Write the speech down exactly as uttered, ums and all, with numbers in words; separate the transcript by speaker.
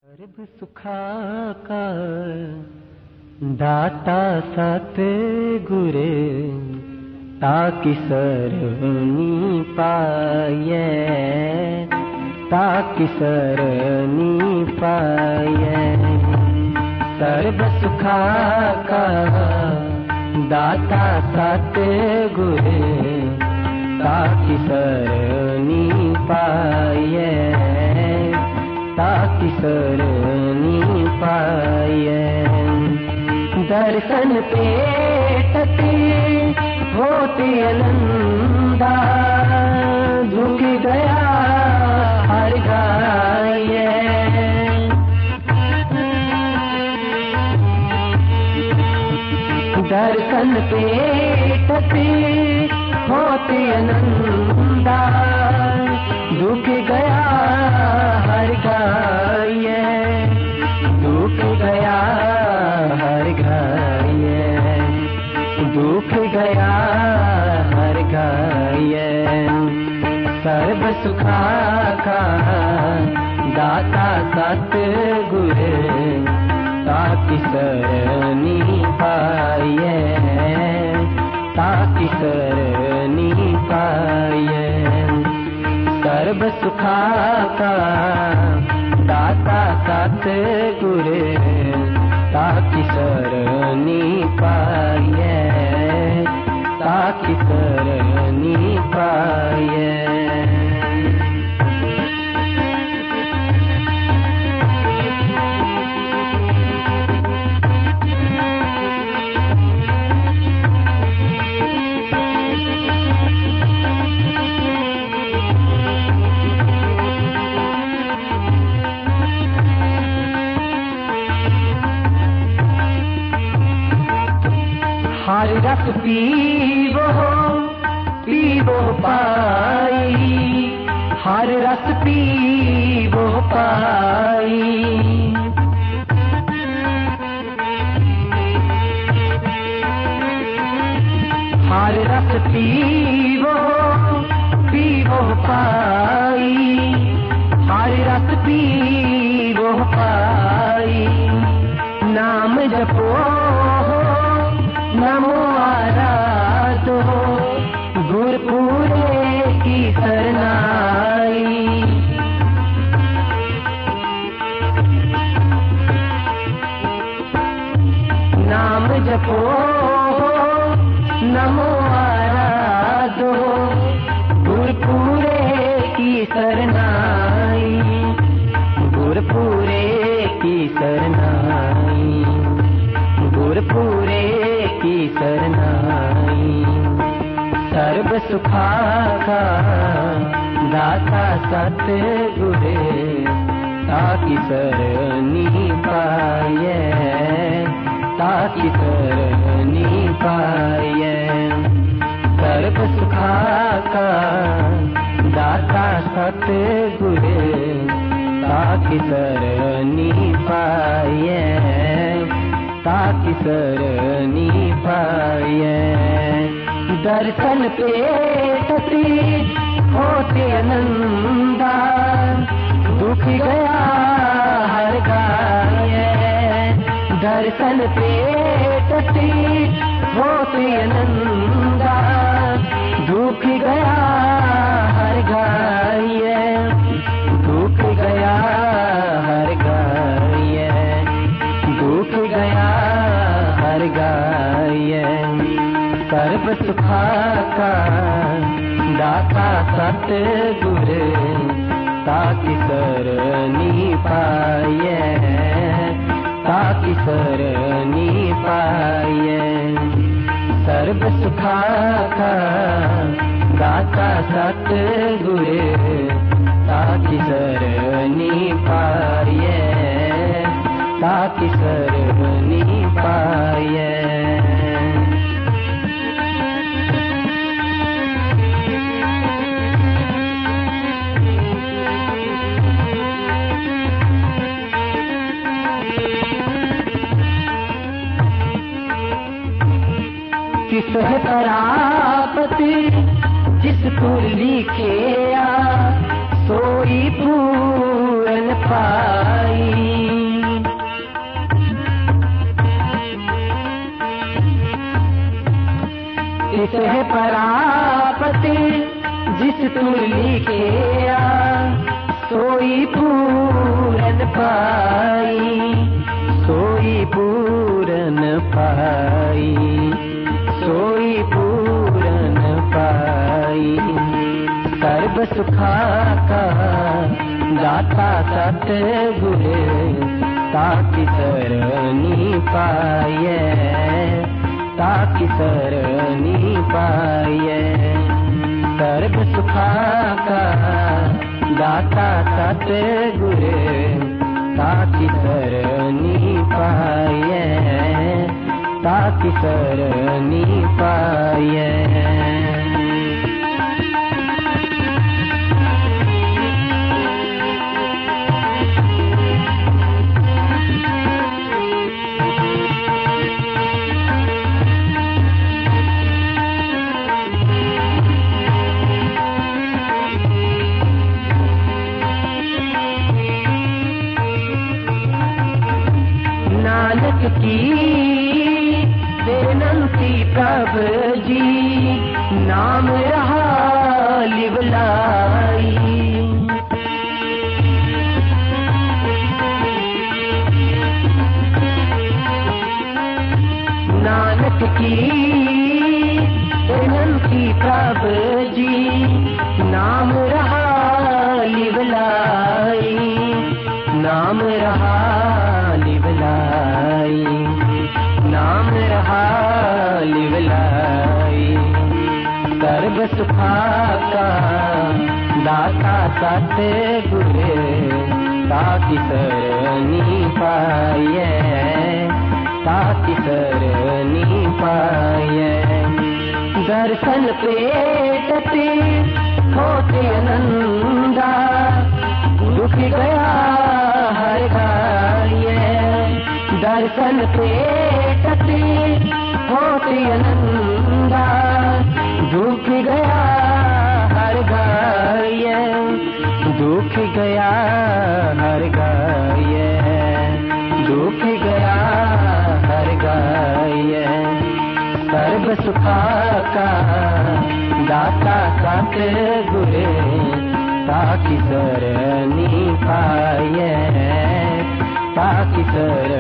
Speaker 1: SERB सुखा का दाता सतगुर ताकि सरनी पाए, ताकि सरनी पाए। सर्ब सुखा का दाता सतगुर ताकि सरनी पाए, ताकि सरनी पाए। दर्शन पेटते होते आनंदा झुक गया हर गाये। दर्शन पेटते होते आनंदा झुक गया हर गाये, दुख गया हर गाये, दुख गया हर गाये। सर्व सुखा का दाता सतगुर ताकि सरनी पाए, ताकि सरनी पाए। सर्व सुखा का दाता सतगुर ताकि सरनी पाए, ताकि सरनी पाए। हर रस पीवो पीवो पाई, हर रस पीवो पाई। हर रस पीवो पीवो पाई, हर रस पीवो पाई। नाम जपो नमो आराधो गुर पूरे की सरनाई। नाम जपो नमो आराधो गुर पूरे की सरनाई, गुर पूरे की सरनाई, गुर पूरे की सरनाई। सर्व सुखा का दाता सतगुर ताकि सरनी पाए, ताकि सरनी पाए। सर्व सुखा का दाता सतगुर ताकि सरनी पाए, ताकि सरनी पाए। दर्शन पेटते होते आनंदा दुख गया हर गाये। दर्शन पेटते होते आनंदा दुख गया हर गाये, दुख गया हर गाये, दुख गया हर गाये। सर्व सुखा का दाता सतगुर ताकि सरनी पाए, ताकि सरनी पाए। सर्व सुखा का दाता सतगुर ताकि सरनी पाए, ताकि सरनी पाए। किस है परापति जिस पुर लिखे आ सोई पूरन पाई। तुर लिखिया सोई पूरन पाई, सोई पूरन पाई, सोई पूरन पाई। सर्ब सुखा का दाता सतगुर ताकि सरनी पाए, ताकि सरनी पाए। सर्ब सुखा का दाता सतगुर ताकि सरनी पाए, ताकि सरनी पाए। नानक की बेनंती प्रभु जी, नाम रहा लिवलाई। नानक की बेनंती प्रभु जी, नाम रहा लिवलाई, नाम रहा लिवलाई, नाम रहा लिवलाई। सर्व सुखा का दाता सतगुर ताकि सरनी पाए, ताकि सरनी पाए। दर्शन पेटते होते आनंदा, दुख गया हर गाये। दर्शन पेटते होते आनंदा, दुख गया हर गाये, दुख गया हर गाये, दुख गया हर गाये। सर्व सुखा का दाता सतगुर ताकि सरनी पाए, ताकि सर